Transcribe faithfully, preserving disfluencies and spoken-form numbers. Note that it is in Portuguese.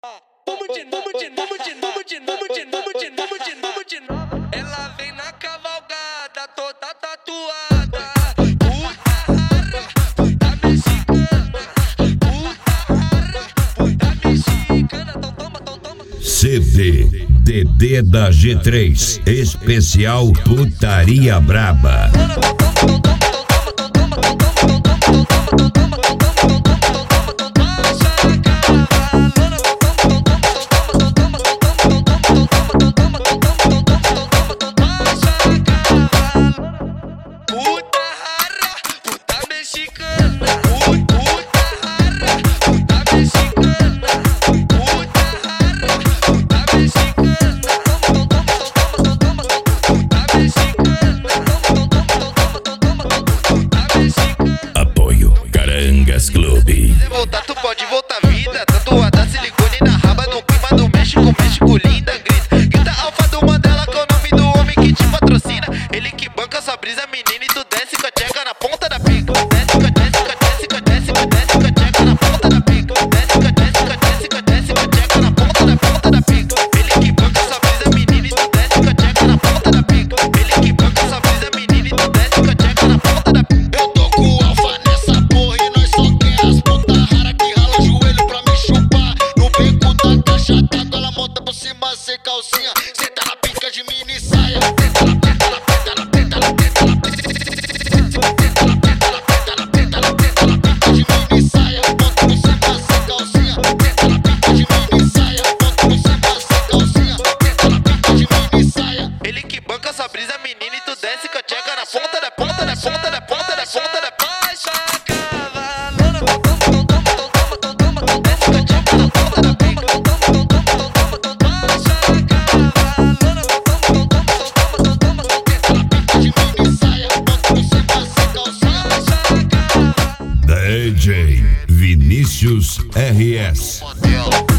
Vamos de novo, de novo, de novo, de novo, de novo, de novo, de novo, de novo. Ela vem na cavalgada, toda tatuada. Puta rara, puta mexicana. Puta rara, puta mexicana. Então toma, então toma. C D D D da G três, especial Putaria Braba. Apoio Carangas Clube. Se voltar, tu pode voltar vida. Tatuada silicone na raba, no clima do México, México linda. Grita, grita alfa do Mandela, que é o nome do homem que te patrocina. Ele que banca sua brisa, menina, e tu desce com a tcheca na ponta da pica. Desce com a desce com a desce com a desce com a desce com a tcheca na ponta da pica. Desce com a desce com a desce com a desce com a tcheca na ponta da ponta da pica. Ele que banca sua brisa, menina, e tu desce com a tcheca na ponta da pica. Ele que banca sua brisa, menina, e tu desce com a tcheca na ponta da pica. Eu tô com o alfa nessa porra e nós só quer as puta rara que rala o joelho pra me chupar. No beco da caixa d'água, ela monta por cima sem calcinha. Senta na pica de mini saia. Tenta na tenta na tenta na tenta na tenta na tenta na tenta na tenta na tenta na tenta na pica de mini saia. Monta por cima sem calcinha. Tenta na pica de mini saia. Monta por cima sem calcinha. Tenta na pica de mini saia. Ele que banca essa brisa, menina, e tu desce com a tcheca na ponta da ponta da ponta da ponta da ponta da Baixa a cavalona, toma, toma, toma, toma, toma, toma. Desce com a tcheca na ponta da pica. Toma, toma, toma, toma, toma. Baixa a cavalona, toma, toma, toma, toma, toma. Tenta na pica de mini saia. Monta por cima sem calcinha. Baixa a cavalona. D J Vinícius R S. Modelo.